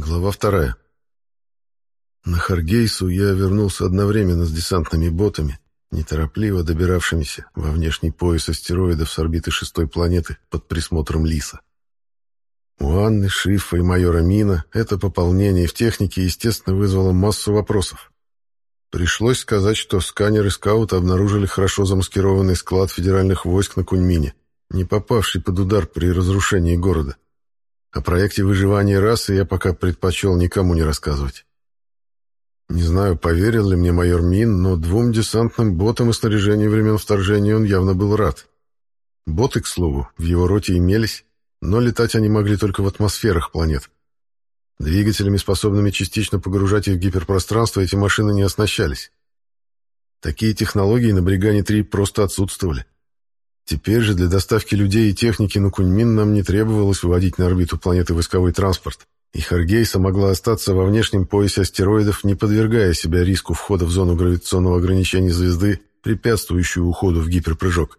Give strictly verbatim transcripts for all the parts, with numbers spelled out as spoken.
Глава вторая. На Харгейсу я вернулся одновременно с десантными ботами, неторопливо добиравшимися во внешний пояс астероидов с орбиты шестой планеты под присмотром Лиса. У Анны, Шифа и майора Мина это пополнение в технике, естественно, вызвало массу вопросов. Пришлось сказать, что сканеры скаута обнаружили хорошо замаскированный склад федеральных войск на Куньмине, не попавший под удар при разрушении города. О проекте выживания расы я пока предпочел никому не рассказывать. Не знаю, поверил ли мне майор Мин, но двум десантным ботам и снаряжению времен вторжения он явно был рад. Боты, к слову, в его роте имелись, но летать они могли только в атмосферах планет. Двигателями, способными частично погружать их в гиперпространство, эти машины не оснащались. Такие технологии на Бригане-три просто отсутствовали. Теперь же для доставки людей и техники на Куньмин нам не требовалось выводить на орбиту планеты войсковой транспорт, и Харгейса могла остаться во внешнем поясе астероидов, не подвергая себя риску входа в зону гравитационного ограничения звезды, препятствующую уходу в гиперпрыжок.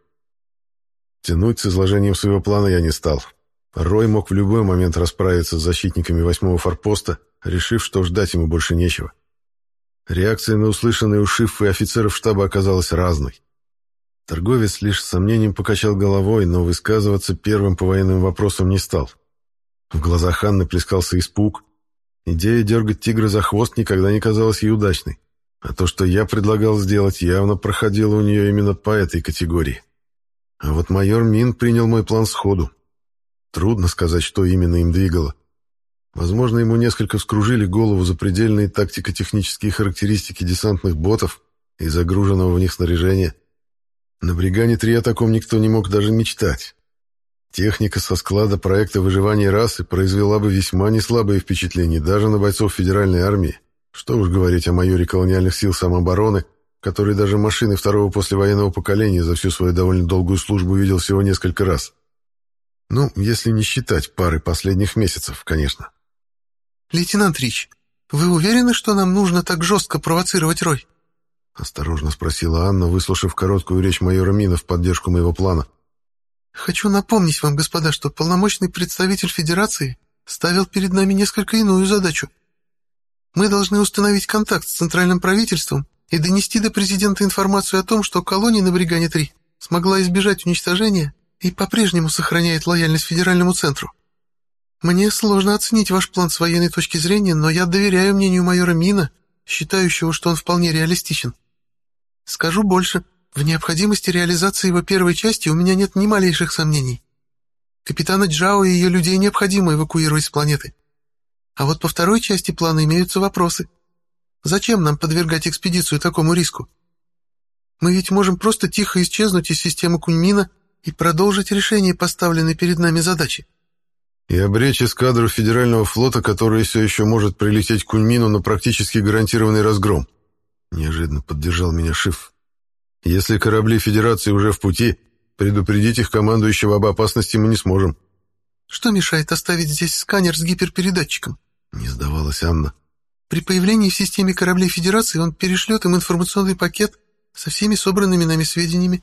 Тянуть с изложением своего плана я не стал. Рой мог в любой момент расправиться с защитниками восьмого форпоста, решив, что ждать ему больше нечего. Реакция на услышанное у Шифа и офицеров штаба оказалась разной. Торговец лишь с сомнением покачал головой, но высказываться первым по военным вопросам не стал. В глазах Анны плескался испуг. Идея дергать тигра за хвост никогда не казалась ей удачной, а то, что я предлагал сделать, явно проходило у нее именно по этой категории. А вот майор Мин принял мой план сходу. Трудно сказать, что именно им двигало. Возможно, ему несколько вскружили голову запредельные тактико-технические характеристики десантных ботов и загруженного в них снаряжения. На Бригане-три о таком никто не мог даже мечтать. Техника со склада проекта выживания расы произвела бы весьма неслабое впечатление даже на бойцов Федеральной армии. Что уж говорить о майоре колониальных сил самообороны, который даже машины второго послевоенного поколения за всю свою довольно долгую службу видел всего несколько раз. Ну, если не считать пары последних месяцев, конечно. «Лейтенант Рич, вы уверены, что нам нужно так жестко провоцировать Рой?» — осторожно спросила Анна, выслушав короткую речь майора Мина в поддержку моего плана. «Хочу напомнить вам, господа, что полномочный представитель Федерации ставил перед нами несколько иную задачу. Мы должны установить контакт с центральным правительством и донести до президента информацию о том, что колония на Бригане-три смогла избежать уничтожения и по-прежнему сохраняет лояльность федеральному центру. Мне сложно оценить ваш план с военной точки зрения, но я доверяю мнению майора Мина, считающего, что он вполне реалистичен. Скажу больше, в необходимости реализации его первой части у меня нет ни малейших сомнений. Капитана Джао и ее людей необходимо эвакуировать с планеты. А вот по второй части плана имеются вопросы. Зачем нам подвергать экспедицию такому риску? Мы ведь можем просто тихо исчезнуть из системы Куньмина и продолжить решение поставленной перед нами задачи. И обречь эскадру Федерального флота, которая все еще может прилететь к Куньмину, на практически гарантированный разгром. Неожиданно поддержал меня Шиф. Если корабли Федерации уже в пути, предупредить их командующего об опасности мы не сможем. Что мешает оставить здесь сканер с гиперпередатчиком? Не сдавалась Анна. При появлении в системе кораблей Федерации он перешлет им информационный пакет со всеми собранными нами сведениями.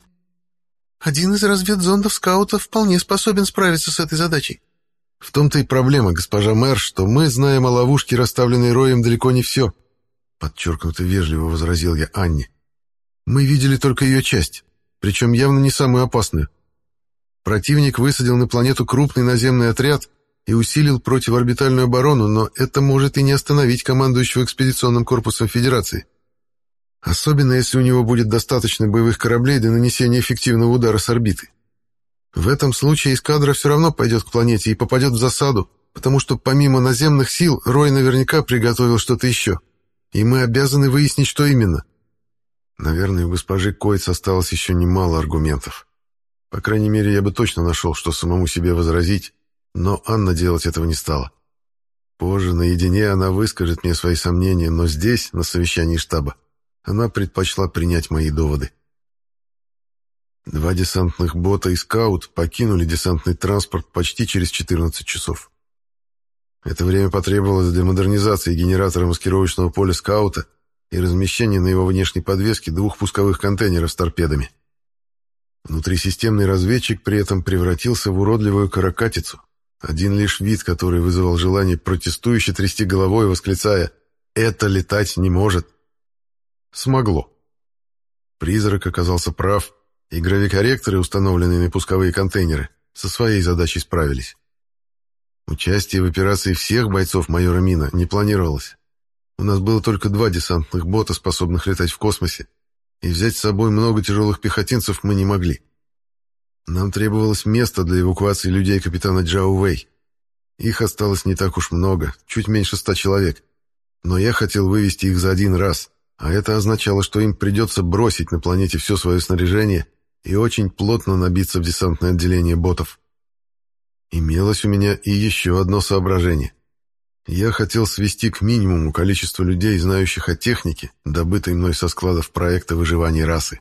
Один из разведзондов скаута вполне способен справиться с этой задачей. В том-то и проблема, госпожа мэр, что мы знаем о ловушке, расставленной Роем, далеко не все. Подчеркнуто вежливо возразил я Анне. Мы видели только ее часть, причем явно не самую опасную. Противник высадил на планету крупный наземный отряд и усилил противоорбитальную оборону, но это может и не остановить командующего экспедиционным корпусом Федерации. Особенно, если у него будет достаточно боевых кораблей для нанесения эффективного удара с орбиты. В этом случае эскадра все равно пойдет к планете и попадет в засаду, потому что помимо наземных сил Рой наверняка приготовил что-то еще, и мы обязаны выяснить, что именно. Наверное, у госпожи Койц осталось еще немало аргументов. По крайней мере, я бы точно нашел, что самому себе возразить, но Анна делать этого не стала. Позже, наедине, она выскажет мне свои сомнения, но здесь, на совещании штаба, она предпочла принять мои доводы. Два десантных бота и скаут покинули десантный транспорт почти через четырнадцать часов. Это время потребовалось для модернизации генератора маскировочного поля скаута и размещения на его внешней подвеске двух пусковых контейнеров с торпедами. Внутрисистемный разведчик при этом превратился в уродливую каракатицу, Один лишь вид, который вызывал желание протестующе трясти головой, восклицая «Это летать не может!» Смогло. Призрак оказался прав, и гравикорректоры, установленные на пусковые контейнеры, со своей задачей справились. Участие в операции всех бойцов майора Мина не планировалось. У нас было только два десантных бота, способных летать в космосе, и взять с собой много тяжелых пехотинцев мы не могли. Нам требовалось место для эвакуации людей капитана Джао Вэй. Их осталось не так уж много, чуть меньше ста человек. Но я хотел вывести их за один раз, а это означало, что им придется бросить на планете все свое снаряжение и очень плотно набиться в десантное отделение ботов. Имелось у меня и еще одно соображение. Я хотел свести к минимуму количество людей, знающих о технике, добытой мной со складов проекта выживания расы.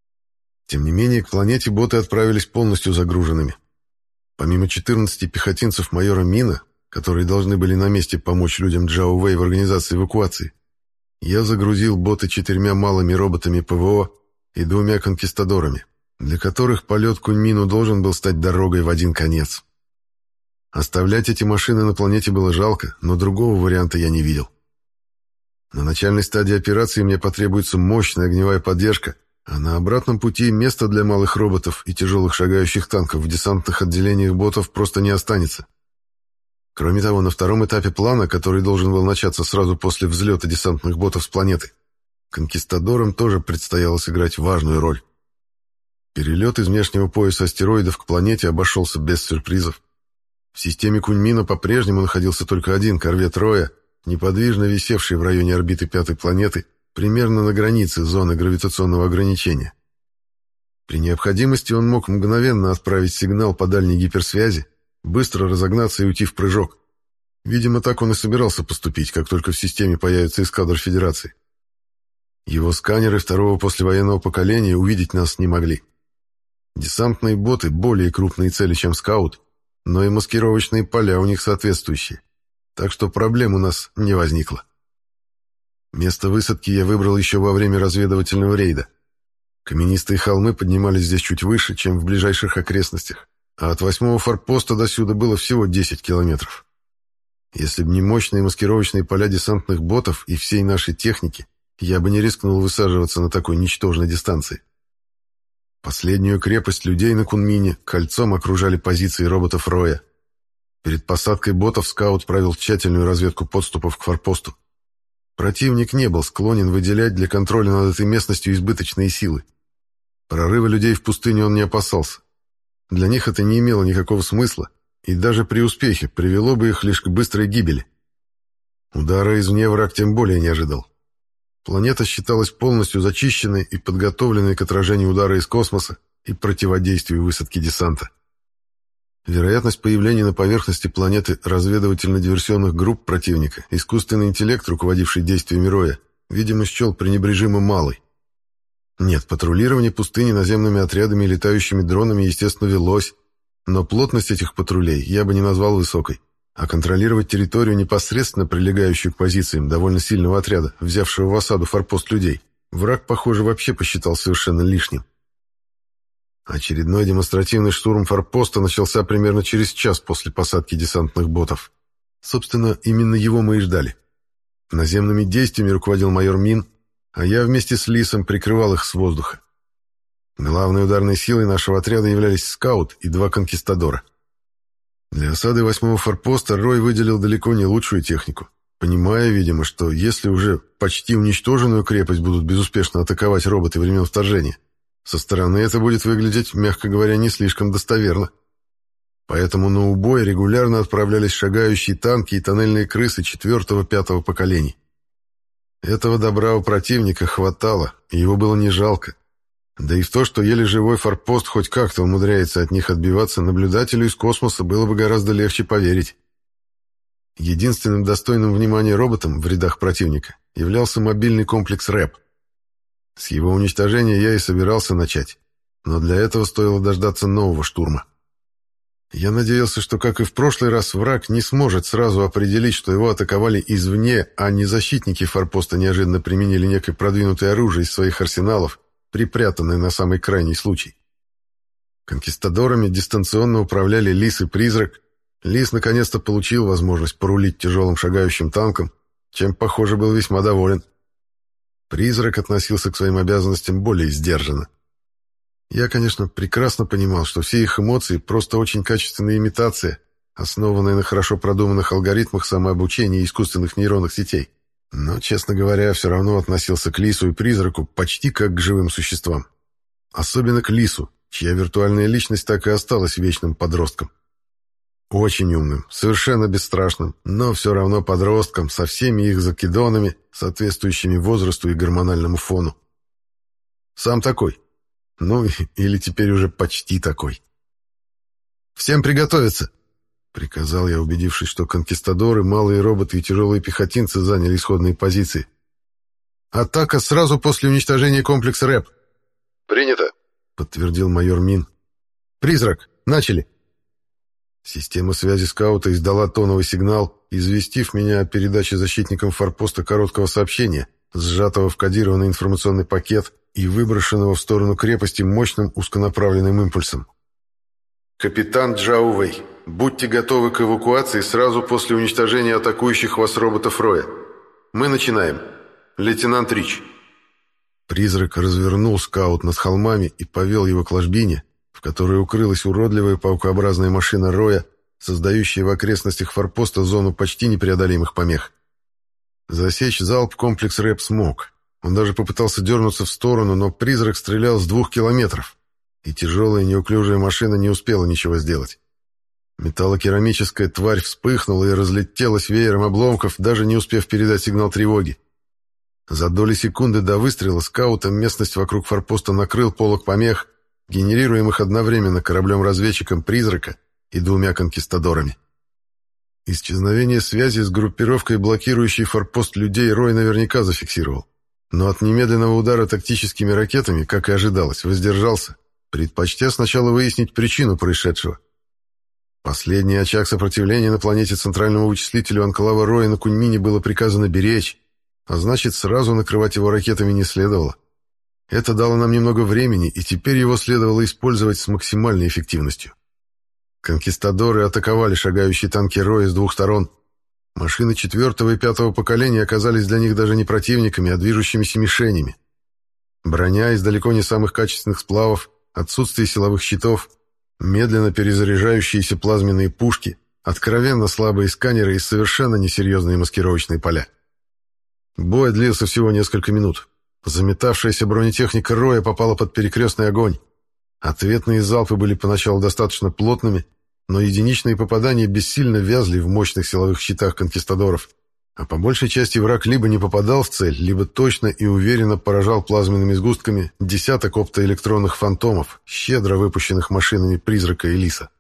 Тем не менее, к планете боты отправились полностью загруженными. Помимо четырнадцати пехотинцев майора Мина, которые должны были на месте помочь людям Джао Вэй в организации эвакуации, я загрузил боты четырьмя малыми роботами ПВО и двумя конкистадорами, для которых полет Куньмину должен был стать дорогой в один конец. Оставлять эти машины на планете было жалко, но другого варианта я не видел. На начальной стадии операции мне потребуется мощная огневая поддержка, а на обратном пути места для малых роботов и тяжелых шагающих танков в десантных отделениях ботов просто не останется. Кроме того, на втором этапе плана, который должен был начаться сразу после взлета десантных ботов с планеты, конкистадорам тоже предстояло сыграть важную роль. Перелет из внешнего пояса астероидов к планете обошелся без сюрпризов. В системе Куньмина по-прежнему находился только один корвет Роя, неподвижно висевший в районе орбиты пятой планеты, примерно на границе зоны гравитационного ограничения. При необходимости он мог мгновенно отправить сигнал по дальней гиперсвязи, быстро разогнаться и уйти в прыжок. Видимо, так он и собирался поступить, как только в системе появится эскадра Федерации. Его сканеры второго послевоенного поколения увидеть нас не могли. Десантные боты — более крупные цели, чем скаут, но и маскировочные поля у них соответствующие, так что проблем у нас не возникло. Место высадки я выбрал еще во время разведывательного рейда. Каменистые холмы поднимались здесь чуть выше, чем в ближайших окрестностях, а от восьмого форпоста до сюда было всего десять километров. Если бы не мощные маскировочные поля десантных ботов и всей нашей техники, я бы не рискнул высаживаться на такой ничтожной дистанции. Последнюю крепость людей на Куньмине кольцом окружали позиции роботов Роя. Перед посадкой ботов скаут провел тщательную разведку подступов к форпосту. Противник не был склонен выделять для контроля над этой местностью избыточные силы. Прорыва людей в пустыню он не опасался. Для них это не имело никакого смысла, и даже при успехе привело бы их лишь к быстрой гибели. Удара извне враг тем более не ожидал. Планета считалась полностью зачищенной и подготовленной к отражению удара из космоса и противодействию высадке десанта. Вероятность появления на поверхности планеты разведывательно-диверсионных групп противника искусственный интеллект, руководивший действиями Роя, видимо, счел пренебрежимо малой. Нет, патрулирование пустыни наземными отрядами и летающими дронами, естественно, велось, но плотность этих патрулей я бы не назвал высокой, а контролировать территорию, непосредственно прилегающую к позициям довольно сильного отряда, взявшего в осаду форпост людей, враг, похоже, вообще посчитал совершенно лишним. Очередной демонстративный штурм форпоста начался примерно через час после посадки десантных ботов. Собственно, именно его мы и ждали. Наземными действиями руководил майор Мин, а я вместе с Лисом прикрывал их с воздуха. Главной ударной силой нашего отряда являлись скаут и два конкистадора. Для осады восьмого форпоста Рой выделил далеко не лучшую технику, понимая, видимо, что если уже почти уничтоженную крепость будут безуспешно атаковать роботы времен вторжения, со стороны это будет выглядеть, мягко говоря, не слишком достоверно. Поэтому на убой регулярно отправлялись шагающие танки и тоннельные крысы четвертого-пятого поколений. Этого добра у противника хватало, и его было не жалко. Да и в то, что еле живой форпост хоть как-то умудряется от них отбиваться, наблюдателю из космоса было бы гораздо легче поверить. Единственным достойным внимания роботом в рядах противника являлся мобильный комплекс рэп. С его уничтожения я и собирался начать, но для этого стоило дождаться нового штурма. Я надеялся, что, как и в прошлый раз, враг не сможет сразу определить, что его атаковали извне, а не защитники форпоста неожиданно применили некое продвинутое оружие из своих арсеналов, припрятанное на самый крайний случай. Конкистадорами дистанционно управляли Лис и Призрак, Лис наконец-то получил возможность порулить тяжелым шагающим танком, чем, похоже, был весьма доволен. Призрак относился к своим обязанностям более сдержанно. Я, конечно, прекрасно понимал, что все их эмоции просто очень качественная имитация, основанная на хорошо продуманных алгоритмах самообучения и искусственных нейронных сетей. Но, честно говоря, все равно относился к Лису и Призраку почти как к живым существам. Особенно к Лису, чья виртуальная личность так и осталась вечным подростком. Очень умным, совершенно бесстрашным, но все равно подростком, со всеми их закидонами, соответствующими возрасту и гормональному фону. Сам такой. Ну, или теперь уже почти такой. «Всем приготовиться!» — приказал я, убедившись, что конкистадоры, малые роботы и тяжелые пехотинцы заняли исходные позиции. «Атака сразу после уничтожения комплекса рэп». «Принято», — подтвердил майор Мин. «Призрак, начали!» Система связи скаута издала тоновый сигнал, известив меня о передаче защитникам форпоста короткого сообщения, сжатого в кодированный информационный пакет и выброшенного в сторону крепости мощным узконаправленным импульсом. «Капитан Джао Вэй, будьте готовы к эвакуации сразу после уничтожения атакующих вас роботов Роя. Мы начинаем. Лейтенант Рич». Призрак развернул скаут над холмами и повел его к ложбине, в которой укрылась уродливая паукообразная машина Роя, создающая в окрестностях форпоста зону почти непреодолимых помех. Засечь залп комплекс рэп смог. Он даже попытался дернуться в сторону, но призрак стрелял с двух километров, и тяжелая неуклюжая машина не успела ничего сделать. Металлокерамическая тварь вспыхнула и разлетелась веером обломков, даже не успев передать сигнал тревоги. За доли секунды до выстрела скаутом местность вокруг форпоста накрыл полог помех, генерируемых одновременно кораблем-разведчиком «Призрака» и двумя конкистадорами. Исчезновение связи с группировкой, блокирующей форпост людей, Рой наверняка зафиксировал. Но от немедленного удара тактическими ракетами, как и ожидалось, воздержался, предпочтя сначала выяснить причину происшедшего. Последний очаг сопротивления на планете центральному вычислителю анклава Роя на Куньмине было приказано беречь, а значит, сразу накрывать его ракетами не следовало. Это дало нам немного времени, и теперь его следовало использовать с максимальной эффективностью. Конкистадоры атаковали шагающие танки Роя с двух сторон. Машины четвертого и пятого поколения оказались для них даже не противниками, а движущимися мишенями. Броня из далеко не самых качественных сплавов, отсутствие силовых щитов, медленно перезаряжающиеся плазменные пушки, откровенно слабые сканеры и совершенно несерьезные маскировочные поля. Бой длился всего несколько минут. Заметавшаяся бронетехника Роя попала под перекрестный огонь. Ответные залпы были поначалу достаточно плотными, но единичные попадания бессильно вязли в мощных силовых щитах конкистадоров, а по большей части враг либо не попадал в цель, либо точно и уверенно поражал плазменными сгустками десяток оптоэлектронных фантомов, щедро выпущенных машинами Призрака и Лиса.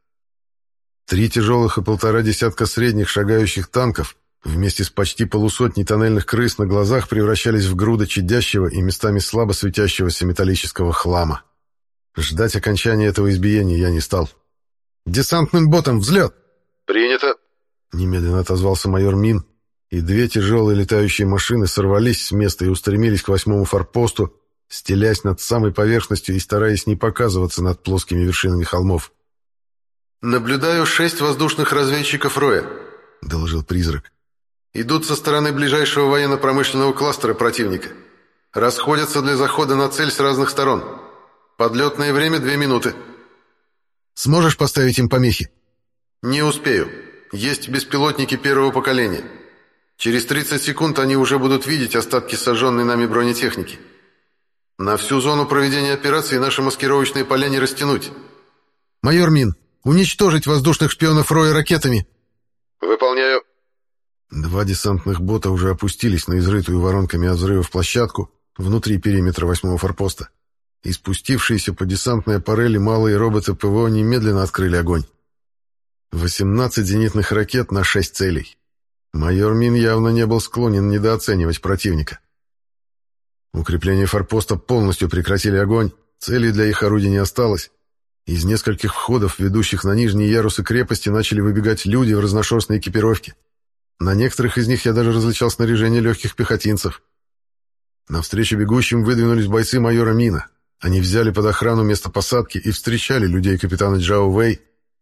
Три тяжелых и полтора десятка средних шагающих танков вместе с почти полусотней тоннельных крыс на глазах превращались в груды чадящего и местами слабо светящегося металлического хлама. Ждать окончания этого избиения я не стал. «Десантным ботом взлет!» «Принято!» Немедленно отозвался майор Мин, и две тяжелые летающие машины сорвались с места и устремились к восьмому форпосту, стелясь над самой поверхностью и стараясь не показываться над плоскими вершинами холмов. «Наблюдаю шесть воздушных разведчиков Роя», — доложил Призрак. «Идут со стороны ближайшего военно-промышленного кластера противника. Расходятся для захода на цель с разных сторон. Подлетное время две минуты». «Сможешь поставить им помехи?» «Не успею. Есть беспилотники первого поколения. Через тридцать секунд они уже будут видеть остатки сожженной нами бронетехники. На всю зону проведения операции наши маскировочные поля не растянуть». «Майор Мин, уничтожить воздушных шпионов Роя ракетами!» «Выполняю». Два десантных бота уже опустились на изрытую воронками от взрывов площадку внутри периметра восьмого форпоста, и спустившиеся по десантной аппарели малые роботы ПВО немедленно открыли огонь. восемнадцать зенитных ракет на шесть целей. Майор Мин явно не был склонен недооценивать противника. Укрепления форпоста полностью прекратили огонь, целей для их орудий не осталось. Из нескольких входов, ведущих на нижние ярусы крепости, начали выбегать люди в разношерстной экипировке. На некоторых из них я даже различал снаряжение легких пехотинцев. Навстречу бегущим выдвинулись бойцы майора Мина. Они взяли под охрану место посадки и встречали людей капитана Джао Вэй,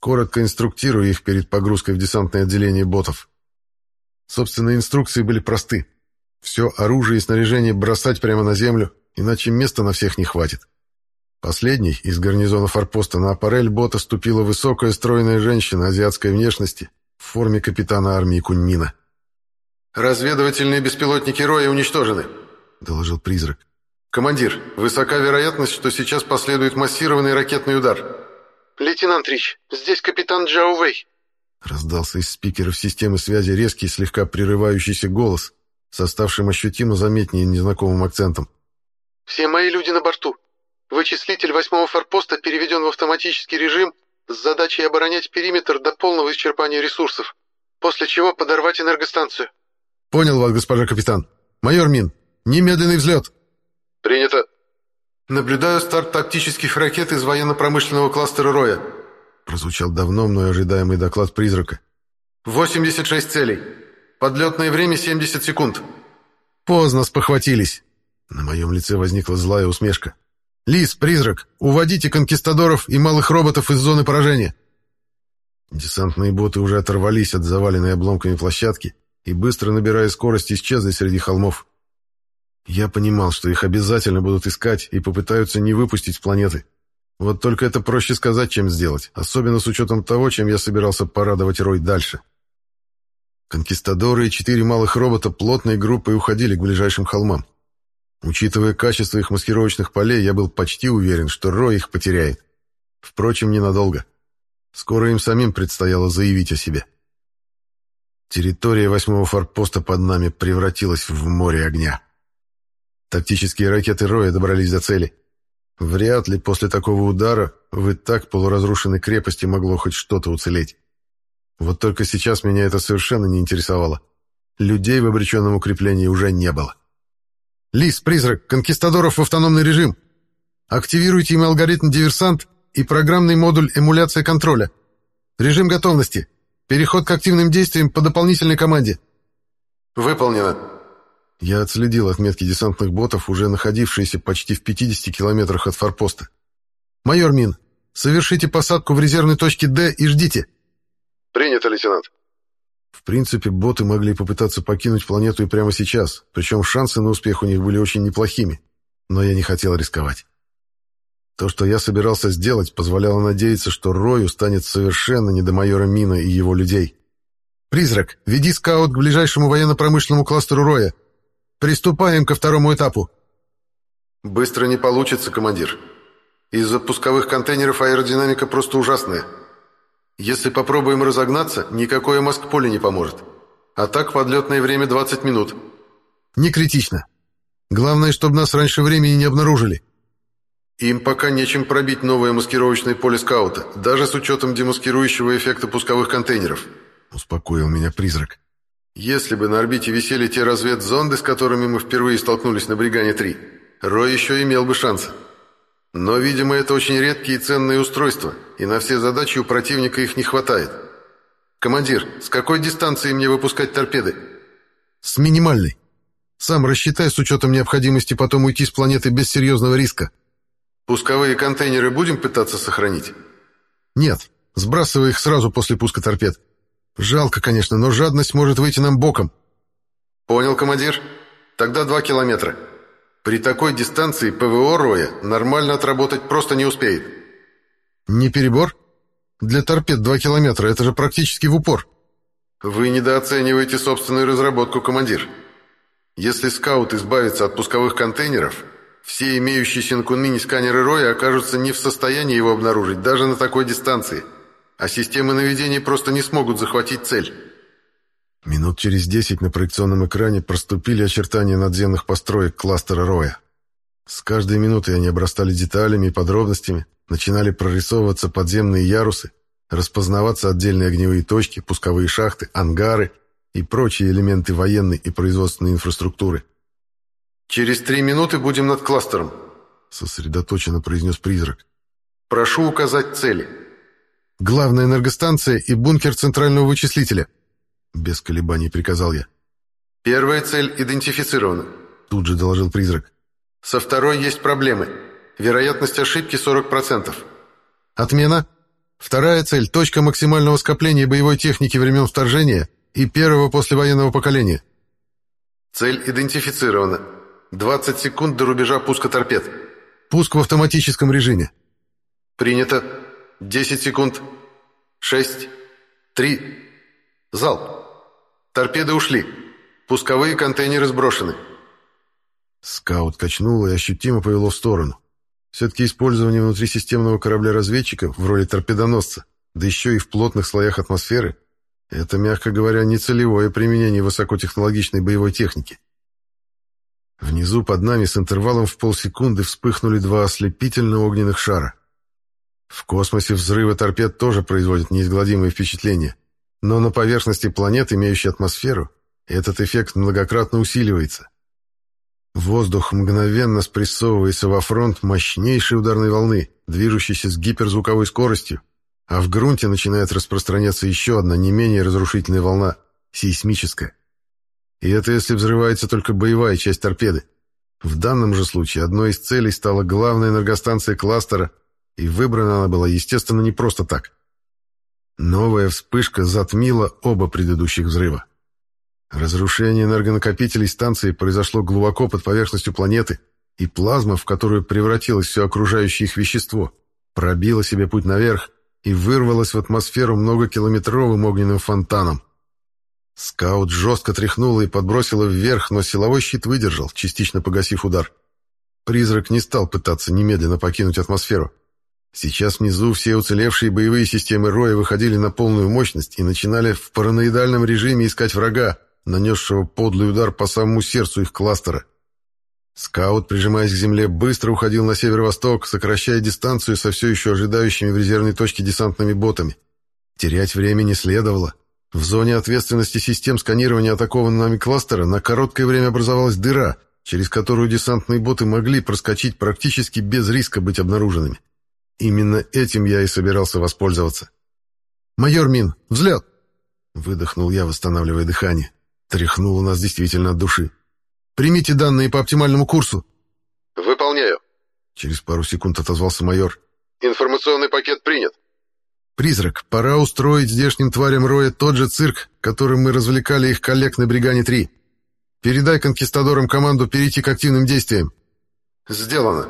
коротко инструктируя их перед погрузкой в десантное отделение ботов. Собственно, инструкции были просты. Все оружие и снаряжение бросать прямо на землю, иначе места на всех не хватит. Последней из гарнизона форпоста на аппарель бота ступила высокая стройная женщина азиатской внешности в форме капитана армии Куньмина. «Разведывательные беспилотники Роя уничтожены», — доложил призрак. «Командир, высока вероятность, что сейчас последует массированный ракетный удар». «Лейтенант Рич, здесь капитан Джао Вэй», — раздался из спикеров системы связи резкий, слегка прерывающийся голос, с ставшим ощутимо заметнее незнакомым акцентом. «Все мои люди на борту. Вычислитель восьмого форпоста переведен в автоматический режим с задачей оборонять периметр до полного исчерпания ресурсов, после чего подорвать энергостанцию». «Понял вас, госпожа капитан. Майор Мин, немедленный взлет». «Принято». «Наблюдаю старт тактических ракет из военно-промышленного кластера Роя», прозвучал давно мной ожидаемый доклад призрака. «восемьдесят шесть целей. Подлетное время семьдесят секунд». «Поздно спохватились». На моем лице возникла злая усмешка. «Лис, призрак, уводите конкистадоров и малых роботов из зоны поражения». Десантные боты уже оторвались от заваленной обломками площадки и, быстро набирая скорость, исчезли среди холмов. Я понимал, что их обязательно будут искать и попытаются не выпустить с планеты. Вот только это проще сказать, чем сделать, особенно с учетом того, чем я собирался порадовать Рой дальше. Конкистадоры и четыре малых робота плотной группой уходили к ближайшим холмам. Учитывая качество их маскировочных полей, я был почти уверен, что Рой их потеряет. Впрочем, ненадолго. Скоро им самим предстояло заявить о себе. Территория восьмого форпоста под нами превратилась в море огня. Тактические ракеты Роя добрались до цели. Вряд ли после такого удара в и так полуразрушенной крепости могло хоть что-то уцелеть. Вот только сейчас меня это совершенно не интересовало. Людей в обреченном укреплении уже не было. «Лис, призрак, конкистадоров в автономный режим. Активируйте им алгоритм «Диверсант» и программный модуль «Эмуляция контроля». Режим готовности. Переход к активным действиям по дополнительной команде». «Выполнено». Я отследил отметки десантных ботов, уже находившиеся почти в пятидесяти километрах от форпоста. «Майор Мин, совершите посадку в резервной точке Д и ждите». «Принято, лейтенант». В принципе, боты могли попытаться покинуть планету и прямо сейчас, причем шансы на успех у них были очень неплохими, но я не хотел рисковать. То, что я собирался сделать, позволяло надеяться, что Рою станет совершенно не до майора Мина и его людей. «Призрак, веди скаут к ближайшему военно-промышленному кластеру Роя. Приступаем ко второму этапу». «Быстро не получится, командир. Из-за пусковых контейнеров аэродинамика просто ужасная. Если попробуем разогнаться, никакое маск-поле не поможет. А так подлетное время двадцать минут». «Не критично. Главное, чтобы нас раньше времени не обнаружили». «Им пока нечем пробить новое маскировочное поле скаута, даже с учетом демаскирующего эффекта пусковых контейнеров», — успокоил меня призрак. «Если бы на орбите висели те разведзонды, с которыми мы впервые столкнулись на Бригане-три, Рой еще имел бы шансы. Но, видимо, это очень редкие и ценные устройства, и на все задачи у противника их не хватает. Командир, с какой дистанции мне выпускать торпеды?» «С минимальной. Сам рассчитай с учетом необходимости потом уйти с планеты без серьезного риска». «Пусковые контейнеры будем пытаться сохранить?» «Нет, сбрасывай их сразу после пуска торпед. Жалко, конечно, но жадность может выйти нам боком». «Понял, командир. Тогда два километра. При такой дистанции ПВО Роя нормально отработать просто не успеет». «Не перебор? Для торпед два километра, это же практически в упор». «Вы недооцениваете собственную разработку, командир. Если скаут избавится от пусковых контейнеров, все имеющиеся на Кунмине сканеры Роя окажутся не в состоянии его обнаружить даже на такой дистанции, а системы наведения просто не смогут захватить цель». Минут через десять на проекционном экране проступили очертания надземных построек кластера Роя. С каждой минутой они обрастали деталями и подробностями, начинали прорисовываться подземные ярусы, распознаваться отдельные огневые точки, пусковые шахты, ангары и прочие элементы военной и производственной инфраструктуры. «Через три минуты будем над кластером», — сосредоточенно произнес призрак. «Прошу указать цели». «Главная энергостанция и бункер центрального вычислителя», — без колебаний приказал я. «Первая цель идентифицирована», — тут же доложил призрак. «Со второй есть проблемы. Вероятность ошибки сорок процентов». «Отмена?» Вторая цель — точка максимального скопления боевой техники времен вторжения и первого послевоенного поколения. Цель идентифицирована. двадцать секунд до рубежа пуска торпед. Пуск в автоматическом режиме. Принято. десять секунд. шесть. три. Залп. Торпеды ушли. Пусковые контейнеры сброшены. Скаут качнуло и ощутимо повело в сторону. Все-таки использование внутрисистемного корабля-разведчика в роли торпедоносца, да еще и в плотных слоях атмосферы, это, мягко говоря, не целевое применение высокотехнологичной боевой техники. Внизу под нами с интервалом в полсекунды вспыхнули два ослепительно огненных шара. В космосе взрывы торпед тоже производят неизгладимое впечатление, но на поверхности планет, имеющей атмосферу, этот эффект многократно усиливается. Воздух мгновенно спрессовывается во фронт мощнейшей ударной волны, движущейся с гиперзвуковой скоростью, а в грунте начинает распространяться еще одна не менее разрушительная волна — сейсмическая. И это если взрывается только боевая часть торпеды. В данном же случае одной из целей стала главная энергостанция кластера, и выбрана она была, естественно, не просто так. Новая вспышка затмила оба предыдущих взрыва. Разрушение энергонакопителей станции произошло глубоко под поверхностью планеты, и плазма, в которую превратилось все окружающее их вещество, пробила себе путь наверх и вырвалась в атмосферу многокилометровым огненным фонтаном. Скаут жестко тряхнула и подбросила вверх, но силовой щит выдержал, частично погасив удар. Призрак не стал пытаться немедленно покинуть атмосферу. Сейчас внизу все уцелевшие боевые системы Роя выходили на полную мощность и начинали в параноидальном режиме искать врага, нанесшего подлый удар по самому сердцу их кластера. Скаут, прижимаясь к земле, быстро уходил на северо-восток, сокращая дистанцию со все еще ожидающими в резервной точке десантными ботами. Терять время не следовало. В зоне ответственности систем сканирования атакованного нами кластера на короткое время образовалась дыра, через которую десантные боты могли проскочить практически без риска быть обнаруженными. Именно этим я и собирался воспользоваться. «Майор Мин, взлет!» — выдохнул я, восстанавливая дыхание. Тряхнуло нас действительно от души. «Примите данные по оптимальному курсу». «Выполняю». Через пару секунд отозвался майор. «Информационный пакет принят». «Призрак, пора устроить здешним тварям Роя тот же цирк, которым мы развлекали их коллег на Бригане-три. Передай конкистадорам команду перейти к активным действиям». «Сделано».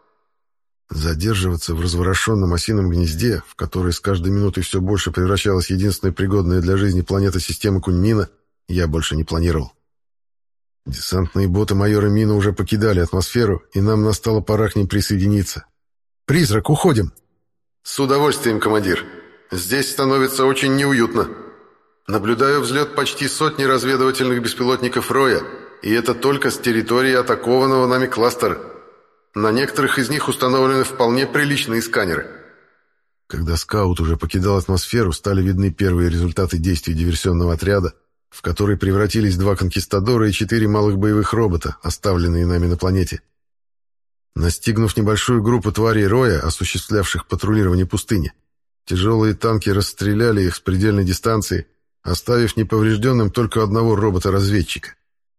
Задерживаться в разворошенном осином гнезде, в которое с каждой минутой все больше превращалась единственная пригодная для жизни планета системы Куньмина, я больше не планировал. Десантные боты майора Мина уже покидали атмосферу, и нам настала пора к ним присоединиться. «Призрак, уходим!» «С удовольствием, командир. Здесь становится очень неуютно. Наблюдаю взлет почти сотни разведывательных беспилотников Роя, и это только с территории атакованного нами кластера. На некоторых из них установлены вполне приличные сканеры». Когда скаут уже покидал атмосферу, стали видны первые результаты действий диверсионного отряда, в который превратились два конкистадора и четыре малых боевых робота, оставленные нами на планете. Настигнув небольшую группу тварей Роя, осуществлявших патрулирование пустыни, тяжелые танки расстреляли их с предельной дистанции, оставив неповрежденным только одного робота-разведчика.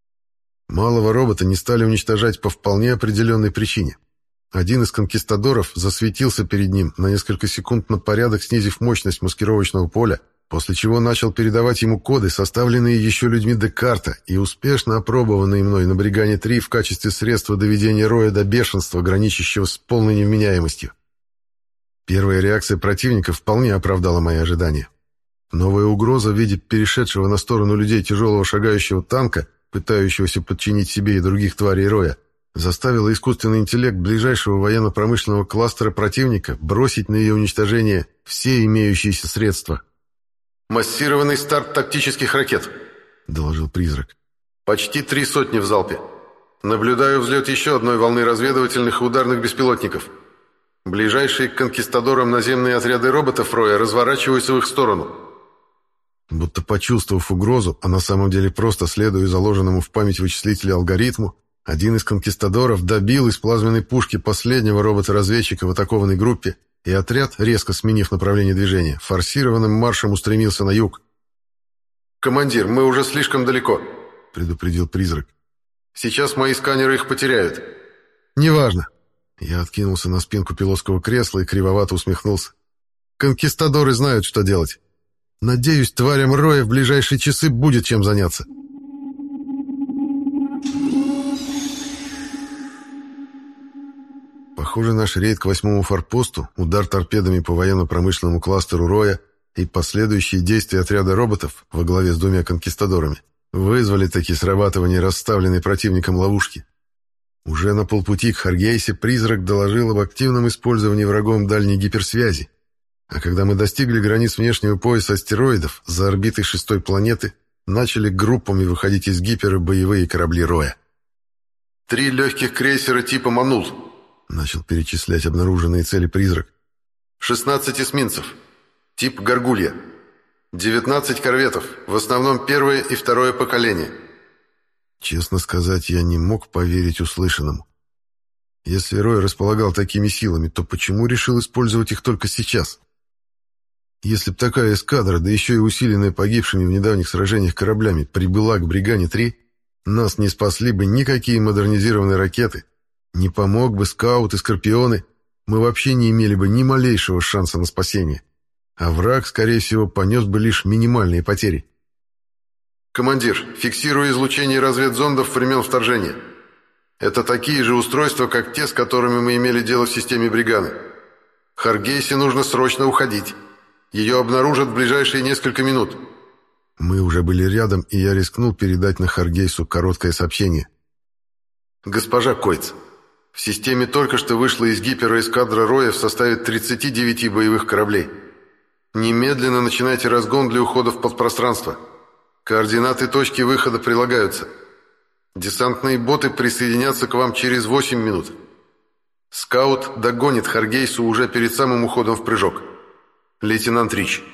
Малого робота не стали уничтожать по вполне определенной причине. Один из конкистадоров засветился перед ним, на несколько секунд на порядок снизив мощность маскировочного поля, после чего начал передавать ему коды, составленные еще людьми Декарта и успешно опробованные мной на Бригане-три в качестве средства доведения Роя до бешенства, граничащего с полной невменяемостью. Первая реакция противника вполне оправдала мои ожидания. Новая угроза в виде перешедшего на сторону людей тяжелого шагающего танка, пытающегося подчинить себе и других тварей Роя, заставила искусственный интеллект ближайшего военно-промышленного кластера противника бросить на ее уничтожение все имеющиеся средства. «Массированный старт тактических ракет», — доложил призрак. «Почти три сотни в залпе. Наблюдаю взлет еще одной волны разведывательных и ударных беспилотников. Ближайшие к конкистадорам наземные отряды роботов Роя разворачиваются в их сторону». Будто почувствовав угрозу, а на самом деле просто следуя заложенному в память вычислителя алгоритму, один из конкистадоров добил из плазменной пушки последнего робота-разведчика в атакованной группе, и отряд, резко сменив направление движения, форсированным маршем устремился на юг. «Командир, мы уже слишком далеко», — предупредил призрак. «Сейчас мои сканеры их потеряют». «Неважно». Я откинулся на спинку пилотского кресла и кривовато усмехнулся. конкистадоры знают, что делать. Надеюсь, тварям Роя в ближайшие часы будет чем заняться. Похоже, наш рейд к восьмому форпосту, удар торпедами по военно-промышленному кластеру Роя и последующие действия отряда роботов во главе с двумя конкистадорами вызвали таки срабатывание расставленной противником ловушки. Уже на полпути к Харгейсе призрак доложил об активном использовании врагом дальней гиперсвязи, а когда мы достигли границ внешнего пояса астероидов за орбитой шестой планеты, начали группами выходить из гипера боевые корабли Роя. «Три легких крейсера типа «Манул», — начал перечислять обнаруженные цели призрак. «шестнадцать эсминцев, тип «Горгулья», девятнадцать корветов, в основном первое и второе поколение». Честно сказать, я не мог поверить услышанному. Если Рой располагал такими силами, то почему решил использовать их только сейчас? Если б такая эскадра, да еще и усиленная погибшими в недавних сражениях кораблями, прибыла к Бригане-три, нас не спасли бы никакие модернизированные ракеты, не помог бы скаут и скорпионы, мы вообще не имели бы ни малейшего шанса на спасение. А враг, скорее всего, понес бы лишь минимальные потери. «Командир, фиксирую излучение разведзондов времен вторжения. Это такие же устройства, как те, с которыми мы имели дело в системе Бриганы. Харгейсе нужно срочно уходить. Ее обнаружат в ближайшие несколько минут». Мы уже были рядом, и я рискнул передать на Харгейсу короткое сообщение. «Госпожа Койц, в системе только что вышла из гипера эскадра Роя в составе тридцати девяти боевых кораблей. Немедленно начинайте разгон для ухода в подпространство. Координаты точки выхода прилагаются. Десантные боты присоединятся к вам через восемь минут. Скаут догонит Харгейсу уже перед самым уходом в прыжок. Лейтенант Рич».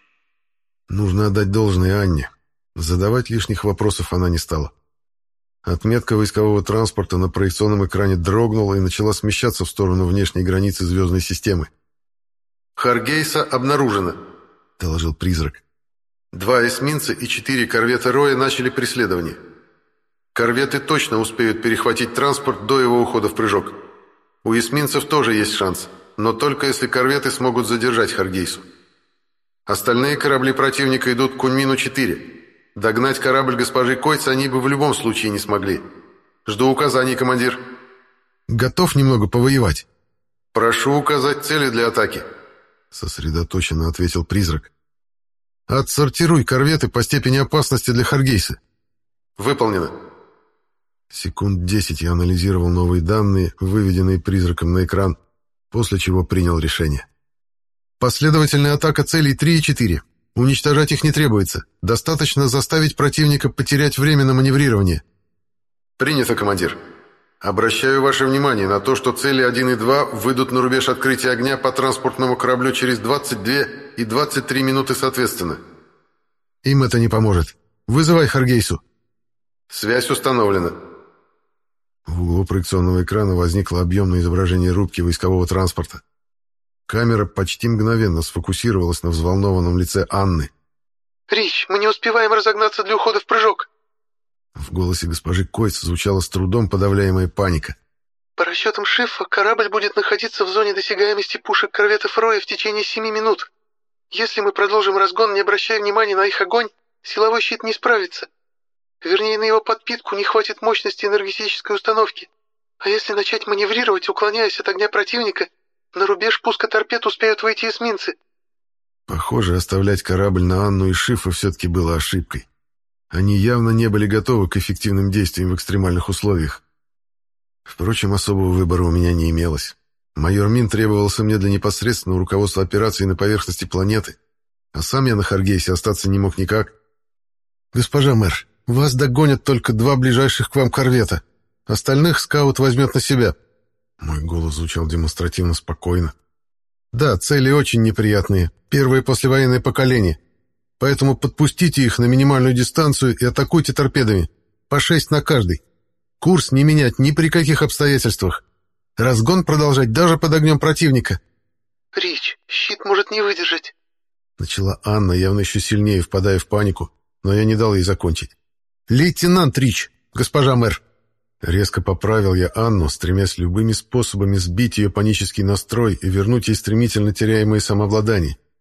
Нужно отдать должное Анне. Задавать лишних вопросов она не стала. Отметка войскового транспорта на проекционном экране дрогнула и начала смещаться в сторону внешней границы звездной системы. «Харгейса обнаружена», — доложил призрак. «Два эсминца и четыре корвета Роя начали преследование. Корветы точно успеют перехватить транспорт до его ухода в прыжок. У эсминцев тоже есть шанс, но только если корветы смогут задержать Харгейсу. Остальные корабли противника идут к Куньмину-четыре. Догнать корабль госпожи Койц они бы в любом случае не смогли. Жду указаний, командир». «Готов немного повоевать?» «Прошу указать цели для атаки», — сосредоточенно ответил призрак. «Отсортируй корветы по степени опасности для Харгейса». «Выполнено». Секунд десять я анализировал новые данные, выведенные призраком на экран, после чего принял решение. «Последовательная атака целей три и четыре. Уничтожать их не требуется. Достаточно заставить противника потерять время на маневрирование». «Принято, командир. Обращаю ваше внимание на то, что цели один и два выйдут на рубеж открытия огня по транспортному кораблю через двадцать две и двадцать три минуты соответственно». «Им это не поможет. Вызывай Харгейсу». «Связь установлена». В углу проекционного экрана возникло объемное изображение рубки войскового транспорта. Камера почти мгновенно сфокусировалась на взволнованном лице Анны. «Рич, мы не успеваем разогнаться для ухода в прыжок». В голосе госпожи Койц звучала с трудом подавляемая паника. «По расчетам Шифа, корабль будет находиться в зоне досягаемости пушек корветов Роя в течение семи минут. Если мы продолжим разгон, не обращая внимания на их огонь, силовой щит не справится. Вернее, на его подпитку не хватит мощности энергетической установки. А если начать маневрировать, уклоняясь от огня противника, на рубеж пуска торпед успеют выйти эсминцы». Похоже, оставлять корабль на Анну и Шифа все-таки было ошибкой. Они явно не были готовы к эффективным действиям в экстремальных условиях. Впрочем, особого выбора у меня не имелось. Майор Мин требовался мне для непосредственного руководства операцией на поверхности планеты, а сам я на Харгейсе остаться не мог никак. «Госпожа мэр, вас догонят только два ближайших к вам корвета. Остальных скаут возьмет на себя». Мой голос звучал демонстративно спокойно. «Да, цели очень неприятные, первое послевоенное поколение. Поэтому подпустите их на минимальную дистанцию и атакуйте торпедами. По шесть на каждый. Курс не менять ни при каких обстоятельствах. Разгон продолжать даже под огнем противника». «Рич, щит может не выдержать», — начала Анна, явно еще сильнее впадая в панику, но я не дал ей закончить. «Лейтенант Рич, госпожа мэр». Резко поправил я Анну, стремясь любыми способами сбить ее панический настрой и вернуть ей стремительно теряемое самообладание.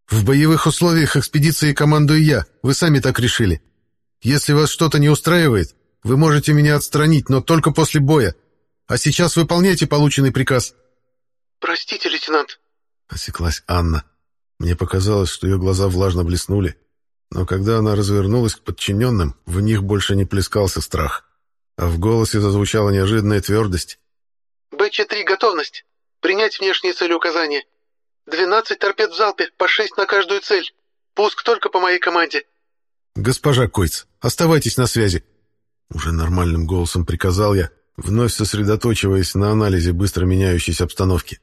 В боевых условиях экспедиции командую я, вы сами так решили. Если вас что-то не устраивает, вы можете меня отстранить, но только после боя. А сейчас выполняйте полученный приказ». «Простите, лейтенант», — осеклась Анна. Мне показалось, что ее глаза влажно блеснули, но когда она развернулась к подчиненным, в них больше не плескался страх, а в голосе зазвучала неожиданная твердость. «Бэ Че три, готовность. Принять внешние целеуказания. Двенадцать торпед в залпе, по шесть на каждую цель. Пуск только по моей команде». «Госпожа Койц, оставайтесь на связи», — уже нормальным голосом приказал я, вновь сосредоточиваясь на анализе быстро меняющейся обстановки.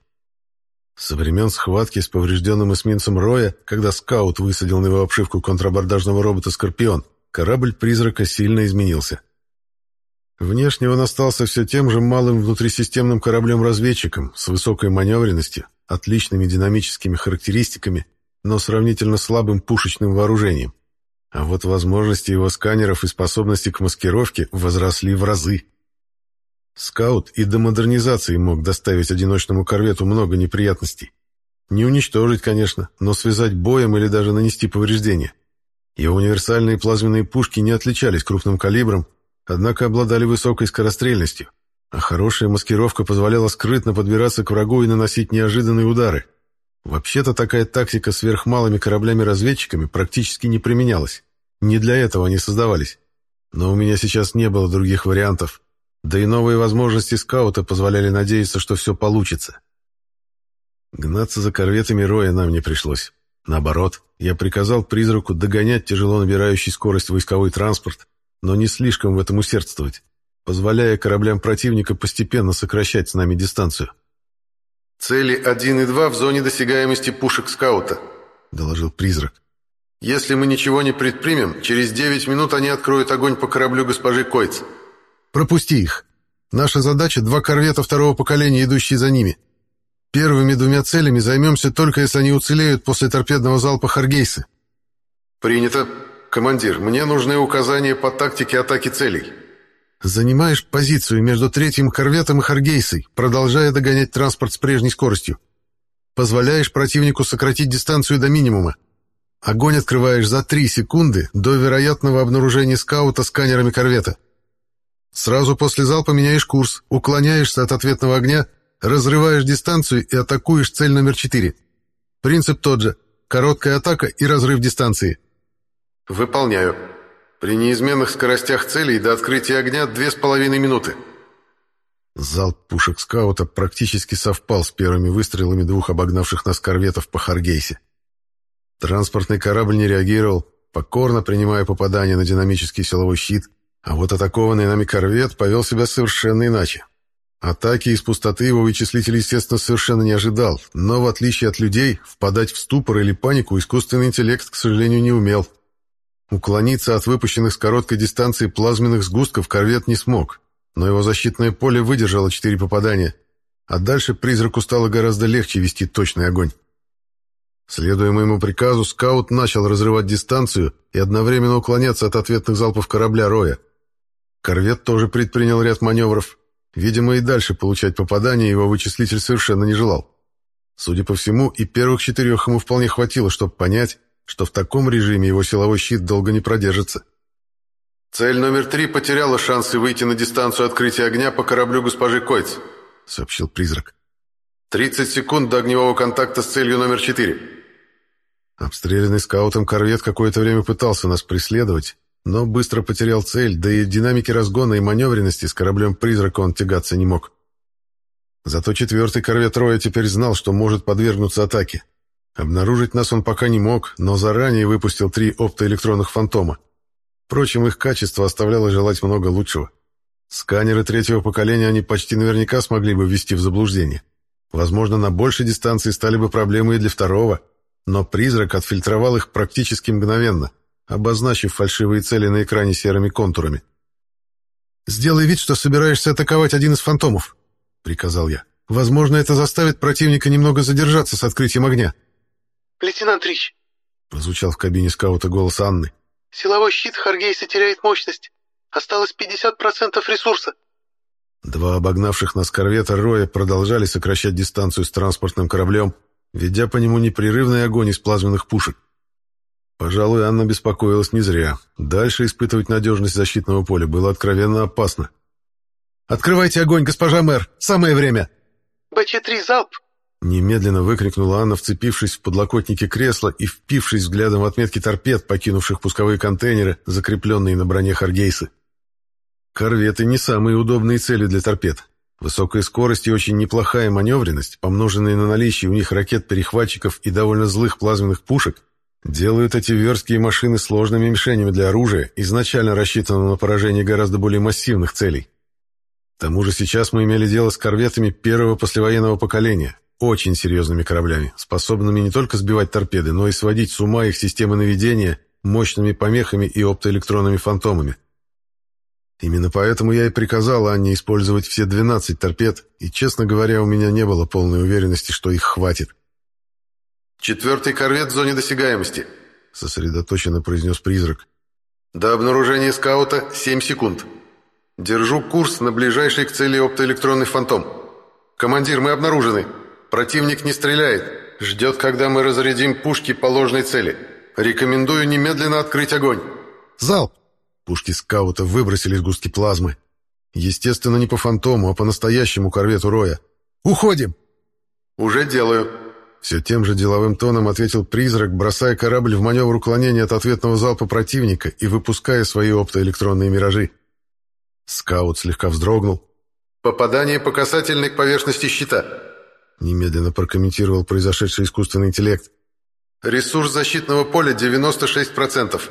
Со времен схватки с поврежденным эсминцем Роя, когда скаут высадил на его обшивку контрабордажного робота «Скорпион», корабль «Призрака» сильно изменился. Внешне он остался все тем же малым внутрисистемным кораблем-разведчиком с высокой маневренностью, отличными динамическими характеристиками, но сравнительно слабым пушечным вооружением. А вот возможности его сканеров и способности к маскировке возросли в разы. Скаут и до модернизации мог доставить одиночному корвету много неприятностей. Не уничтожить, конечно, но связать боем или даже нанести повреждения. Его универсальные плазменные пушки не отличались крупным калибром, однако обладали высокой скорострельностью, а хорошая маскировка позволяла скрытно подбираться к врагу и наносить неожиданные удары. Вообще-то такая тактика сверхмалыми кораблями-разведчиками практически не применялась. Не для этого они создавались. Но у меня сейчас не было других вариантов. Да и новые возможности скаута позволяли надеяться, что все получится. Гнаться за корветами Роя нам не пришлось. Наоборот, я приказал «Призраку» догонять тяжело набирающий скорость войсковой транспорт, но не слишком в этом усердствовать, позволяя кораблям противника постепенно сокращать с нами дистанцию. «Цели один и два в зоне досягаемости пушек скаута», — доложил «Призрак». «Если мы ничего не предпримем, через девять минут они откроют огонь по кораблю госпожи Койц». «Пропусти их. Наша задача — два корвета второго поколения, идущие за ними. Первыми двумя целями займемся только если они уцелеют после торпедного залпа Харгейсы». «Принято. Командир, мне нужны указания по тактике атаки целей». «Занимаешь позицию между третьим корветом и Харгейсой, продолжая догонять транспорт с прежней скоростью. Позволяешь противнику сократить дистанцию до минимума. Огонь открываешь за три секунды до вероятного обнаружения скаута сканерами корвета. Сразу после залпа меняешь курс, уклоняешься от ответного огня, разрываешь дистанцию и атакуешь цель номер четыре. Принцип тот же — короткая атака и разрыв дистанции». «Выполняю. При неизменных скоростях целей до открытия огня две с половиной минуты». Залп пушек скаута практически совпал с первыми выстрелами двух обогнавших нас корветов по Харгейсе. Транспортный корабль не реагировал, покорно принимая попадание на динамический силовой щит, а вот атакованный нами корвет повел себя совершенно иначе. Атаки из пустоты его вычислитель, естественно, совершенно не ожидал, но, в отличие от людей, впадать в ступор или панику искусственный интеллект, к сожалению, не умел. Уклониться от выпущенных с короткой дистанции плазменных сгустков корвет не смог, но его защитное поле выдержало четыре попадания, а дальше «Призраку» стало гораздо легче вести точный огонь. Следуя моему приказу, скаут начал разрывать дистанцию и одновременно уклоняться от ответных залпов корабля Роя. Корвет тоже предпринял ряд маневров. Видимо, и дальше получать попадания его вычислитель совершенно не желал. Судя по всему, и первых четырех ему вполне хватило, чтобы понять, что в таком режиме его силовой щит долго не продержится. «Цель номер три потеряла шансы выйти на дистанцию открытия огня по кораблю госпожи Койц», — сообщил «Призрак». «тридцать секунд до огневого контакта с целью номер четыре». Обстрелянный скаутом корвет какое-то время пытался нас преследовать, но быстро потерял цель, да и динамики разгона и маневренности с кораблем «Призрака» он тягаться не мог. Зато четвертый корвет Роя теперь знал, что может подвергнуться атаке. Обнаружить нас он пока не мог, но заранее выпустил три оптоэлектронных фантома. Впрочем, их качество оставляло желать много лучшего. Сканеры третьего поколения они почти наверняка смогли бы ввести в заблуждение. Возможно, на большей дистанции стали бы проблемы и для второго, но «Призрак» отфильтровал их практически мгновенно, обозначив фальшивые цели на экране серыми контурами. «Сделай вид, что собираешься атаковать один из фантомов», — приказал я. «Возможно, это заставит противника немного задержаться с открытием огня». «Лейтенант Рич», — прозвучал в кабине скаута голос Анны. «Силовой щит Харгейса теряет мощность. Осталось пятьдесят процентов ресурса». Два обогнавших нас корвета Роя продолжали сокращать дистанцию с транспортным кораблем, ведя по нему непрерывный огонь из плазменных пушек. Пожалуй, Анна беспокоилась не зря. Дальше испытывать надежность защитного поля было откровенно опасно. «Открывайте огонь, госпожа мэр! Самое время!» «БЧ-три, залп!» Немедленно выкрикнула Анна, вцепившись в подлокотники кресла и впившись взглядом в отметки торпед, покинувших пусковые контейнеры, закрепленные на броне Харгейсы. Корветы не самые удобные цели для торпед. Высокая скорость и очень неплохая маневренность, помноженные на наличие у них ракет-перехватчиков и довольно злых плазменных пушек, делают эти верские машины сложными мишенями для оружия, изначально рассчитанного на поражение гораздо более массивных целей. К тому же сейчас мы имели дело с корветами первого послевоенного поколения, очень серьезными кораблями, способными не только сбивать торпеды, но и сводить с ума их системы наведения мощными помехами и оптоэлектронными фантомами. Именно поэтому я и приказал Анне использовать все двенадцать торпед, и, честно говоря, у меня не было полной уверенности, что их хватит. «Четвертый корвет в зоне досягаемости», — сосредоточенно произнес призрак. «До обнаружения скаута семь секунд. Держу курс на ближайший к цели оптоэлектронный фантом. Командир, мы обнаружены. Противник не стреляет. Ждет, когда мы разрядим пушки по ложной цели. Рекомендую немедленно открыть огонь». «Залп!» Пушки скаута выбросили сгустки плазмы. Естественно, не по фантому, а по настоящему корвету Роя. «Уходим!» «Уже делаю!» Все тем же деловым тоном ответил призрак, бросая корабль в маневр уклонения от ответного залпа противника и выпуская свои оптоэлектронные миражи. Скаут слегка вздрогнул. «Попадание по касательной к поверхности щита», — немедленно прокомментировал произошедший искусственный интеллект. «Ресурс защитного поля девяносто шесть процентов».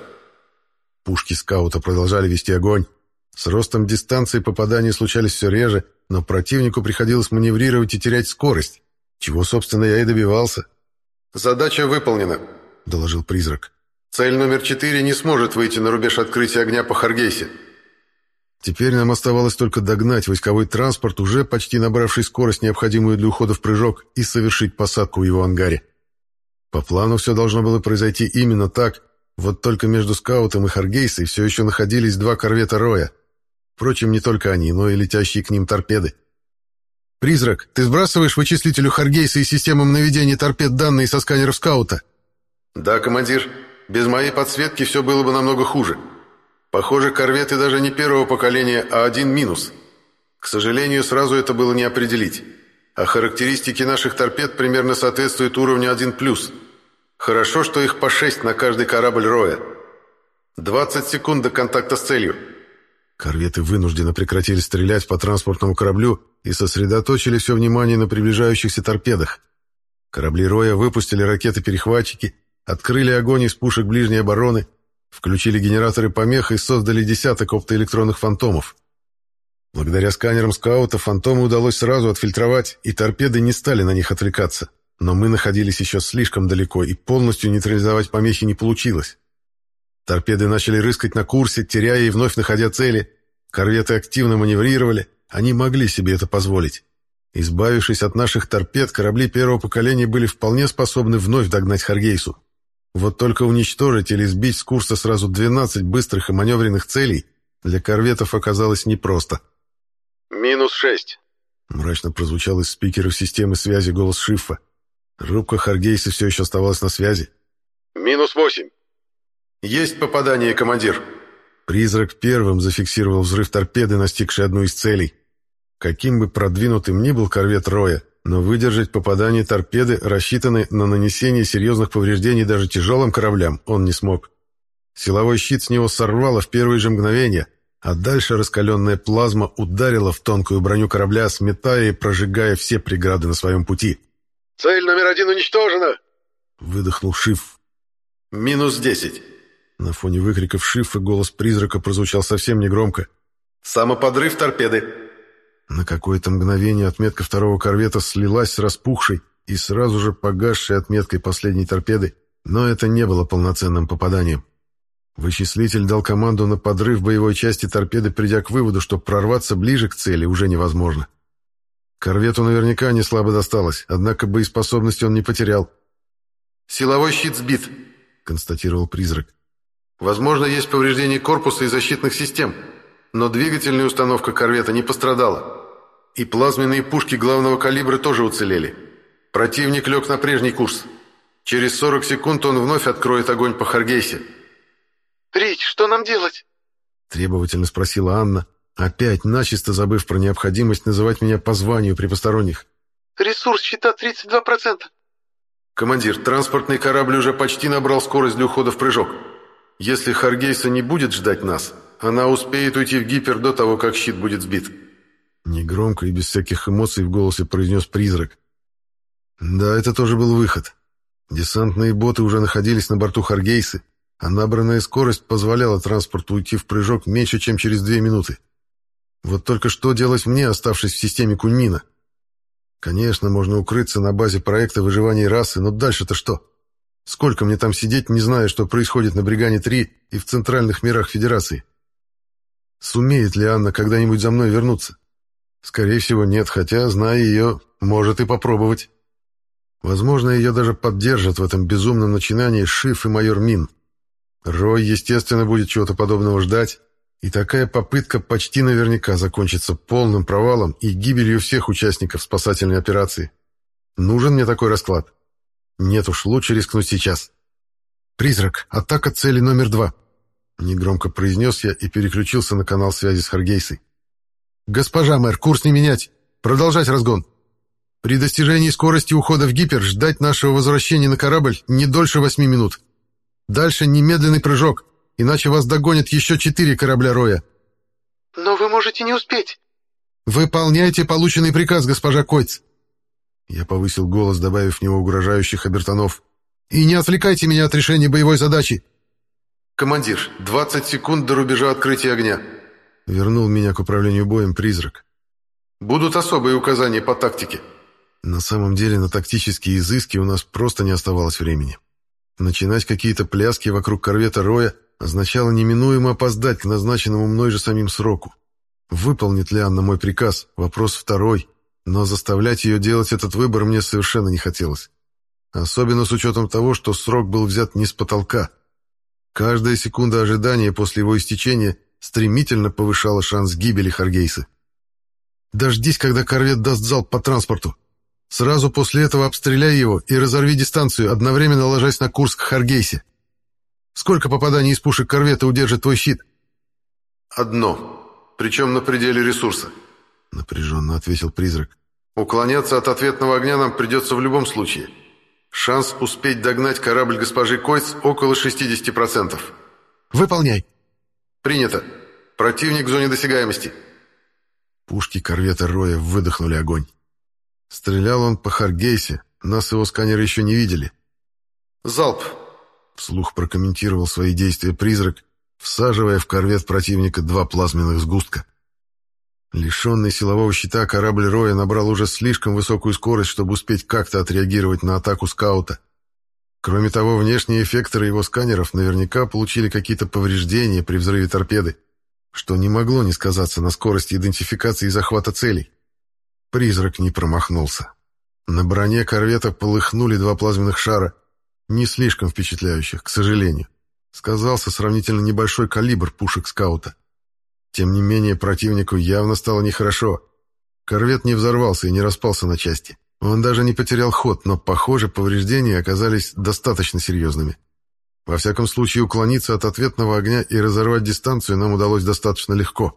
Пушки скаута продолжали вести огонь. С ростом дистанции попадания случались все реже, но противнику приходилось маневрировать и терять скорость, чего, собственно, я и добивался. «Задача выполнена», — доложил призрак. «Цель номер четыре не сможет выйти на рубеж открытия огня по Харгейсе». Теперь нам оставалось только догнать войсковой транспорт, уже почти набравший скорость, необходимую для ухода в прыжок, и совершить посадку в его ангаре. По плану все должно было произойти именно так, вот только между скаутом и Харгейсой все еще находились два корвета Роя. Впрочем, не только они, но и летящие к ним торпеды. «Призрак, ты сбрасываешь вычислителю Харгейса и системам наведения торпед данные со сканеров скаута?» «Да, командир. Без моей подсветки все было бы намного хуже. Похоже, корветы даже не первого поколения, а один минус. К сожалению, сразу это было не определить. А характеристики наших торпед примерно соответствуют уровню один плюс. Хорошо, что их по шесть на каждый корабль Роя. двадцать секунд до контакта с целью». Корветы вынужденно прекратили стрелять по транспортному кораблю и сосредоточили все внимание на приближающихся торпедах. Корабли Роя выпустили ракеты-перехватчики, открыли огонь из пушек ближней обороны, включили генераторы помех и создали десяток оптоэлектронных фантомов. Благодаря сканерам скаута фантомы удалось сразу отфильтровать, и торпеды не стали на них отвлекаться. Но мы находились еще слишком далеко, и полностью нейтрализовать помехи не получилось. Торпеды начали рыскать на курсе, теряя и вновь находя цели. Корветы активно маневрировали, они могли себе это позволить. Избавившись от наших торпед, корабли первого поколения были вполне способны вновь догнать Харгейсу. Вот только уничтожить или сбить с курса сразу двенадцать быстрых и маневренных целей для корветов оказалось непросто. «Минус шесть», — мрачно прозвучал из спикеров системы связи голос Шиффа. Рубка Харгейса все еще оставалась на связи. «Минус восемь». «Есть попадание, командир». Призрак первым зафиксировал взрыв торпеды, настигший одну из целей. Каким бы продвинутым ни был корвет Роя, но выдержать попадание торпеды, рассчитанной на нанесение серьезных повреждений даже тяжелым кораблям, он не смог. Силовой щит с него сорвало в первые же мгновения, а дальше раскаленная плазма ударила в тонкую броню корабля, сметая и прожигая все преграды на своем пути. «Цель номер один уничтожена!» — выдохнул Шиф. «Минус десять». На фоне выкриков Шифа голос призрака прозвучал совсем негромко. «Самоподрыв торпеды». На какое-то мгновение отметка второго корвета слилась с распухшей и сразу же погасшей отметкой последней торпеды, но это не было полноценным попаданием. Вычислитель дал команду на подрыв боевой части торпеды, придя к выводу, что прорваться ближе к цели уже невозможно. Корвету наверняка не слабо досталось, однако боеспособности он не потерял. «Силовой щит сбит», — констатировал призрак. «Возможно, есть повреждение корпуса и защитных систем, но двигательная установка корвета не пострадала. И плазменные пушки главного калибра тоже уцелели. Противник лег на прежний курс. Через сорок секунд он вновь откроет огонь по Харгейсе». «Рич, что нам делать?» — требовательно спросила Анна, опять начисто забыв про необходимость называть меня по званию при посторонних. «Ресурс щита тридцать два процента». «Командир, транспортный корабль уже почти набрал скорость для ухода в прыжок. Если Харгейса не будет ждать нас, она успеет уйти в гипер до того, как щит будет сбит». Негромко и без всяких эмоций в голосе произнес призрак. Да, это тоже был выход. Десантные боты уже находились на борту Харгейсы, а набранная скорость позволяла транспорту уйти в прыжок меньше, чем через две минуты. Вот только что делать мне, оставшись в системе Куньмина? Конечно, можно укрыться на базе проекта выживания расы, но дальше-то что? Сколько мне там сидеть, не зная, что происходит на Бригане-три и в центральных мирах Федерации? Сумеет ли Анна когда-нибудь за мной вернуться? Скорее всего, нет, хотя, зная ее, может и попробовать. Возможно, ее даже поддержат в этом безумном начинании Шиф и майор Мин. Рой, естественно, будет чего-то подобного ждать, и такая попытка почти наверняка закончится полным провалом и гибелью всех участников спасательной операции. Нужен мне такой расклад? Нет уж, лучше рискнуть сейчас. «Призрак, атака цели номер два», — негромко произнес я и переключился на канал связи с Харгейсой. «Госпожа мэр, курс не менять. Продолжать разгон. При достижении скорости ухода в гипер ждать нашего возвращения на корабль не дольше восьми минут. Дальше немедленный прыжок, иначе вас догонят еще четыре корабля Роя». «Но вы можете не успеть». «Выполняйте полученный приказ, госпожа Койц». Я повысил голос, добавив в него угрожающих обертонов. «И не отвлекайте меня от решения боевой задачи». «Командир, двадцать секунд до рубежа открытия огня». Вернул меня к управлению боем призрак. «Будут особые указания по тактике». На самом деле на тактические изыски у нас просто не оставалось времени. Начинать какие-то пляски вокруг корвета Роя означало неминуемо опоздать к назначенному мной же самим сроку. Выполнит ли Анна мой приказ? Вопрос второй. Но заставлять ее делать этот выбор мне совершенно не хотелось. Особенно с учетом того, что срок был взят не с потолка. Каждая секунда ожидания после его истечения стремительно повышала шанс гибели Харгейсы. «Дождись, когда корвет даст залп по транспорту. Сразу после этого обстреляй его и разорви дистанцию, одновременно ложась на курс к Харгейсе. Сколько попаданий из пушек корвета удержит твой щит?» «Одно. Причем на пределе ресурса», — напряженно ответил призрак. «Уклоняться от ответного огня нам придется в любом случае. Шанс успеть догнать корабль госпожи Койц около шестидесяти процентов». «Выполняй». «Принято. Противник в зоне досягаемости». Пушки корвета Роя выдохнули огонь. Стрелял он по Харгейсе, нас его сканеры еще не видели. «Залп», — вслух прокомментировал свои действия призрак, всаживая в корвет противника два плазменных сгустка. Лишенный силового щита корабль Роя набрал уже слишком высокую скорость, чтобы успеть как-то отреагировать на атаку скаута. Кроме того, внешние эффекторы его сканеров наверняка получили какие-то повреждения при взрыве торпеды, что не могло не сказаться на скорости идентификации и захвата целей. Призрак не промахнулся. На броне корвета полыхнули два плазменных шара, не слишком впечатляющих, к сожалению. Сказался сравнительно небольшой калибр пушек скаута. Тем не менее, противнику явно стало нехорошо. Корвет не взорвался и не распался на части. Он даже не потерял ход, но, похоже, повреждения оказались достаточно серьезными. Во всяком случае, уклониться от ответного огня и разорвать дистанцию нам удалось достаточно легко.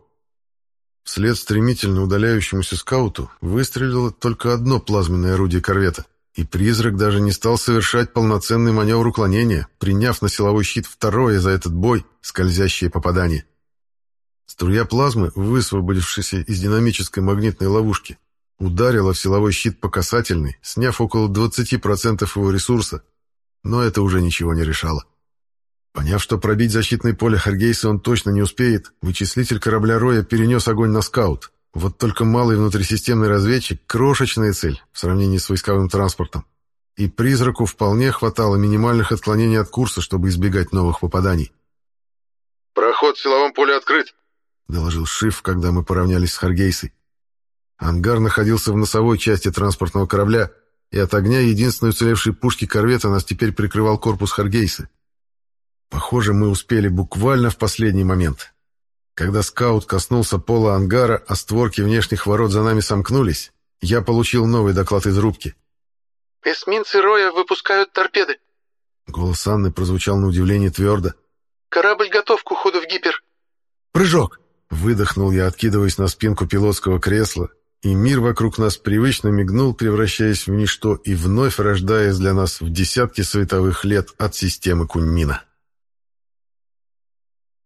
Вслед стремительно удаляющемуся скауту выстрелило только одно плазменное орудие корвета, и призрак даже не стал совершать полноценный маневр уклонения, приняв на силовой щит второе за этот бой скользящее попадание. Струя плазмы, высвободившаяся из динамической магнитной ловушки, ударила в силовой щит по касательной, сняв около двадцати процентов его ресурса, но это уже ничего не решало. Поняв, что пробить защитное поле Харгейса он точно не успеет, вычислитель корабля Роя перенес огонь на скаут. Вот только малый внутрисистемный разведчик — крошечная цель в сравнении с войсковым транспортом. И призраку вполне хватало минимальных отклонений от курса, чтобы избегать новых попаданий. «Проход в силовом поле открыт», — доложил Шиф, когда мы поравнялись с Харгейсой. Ангар находился в носовой части транспортного корабля, и от огня единственной уцелевшей пушки корвета нас теперь прикрывал корпус Харгейсы. Похоже, мы успели буквально в последний момент. Когда скаут коснулся пола ангара, а створки внешних ворот за нами сомкнулись, я получил новый доклад из рубки. «Эсминцы Роя выпускают торпеды». Голос Анны прозвучал на удивление твердо. «Корабль готов к уходу в гипер». «Прыжок!» Выдохнул я, откидываясь на спинку пилотского кресла, и мир вокруг нас привычно мигнул, превращаясь в ничто и вновь рождаясь для нас в десятки световых лет от системы Куньмина.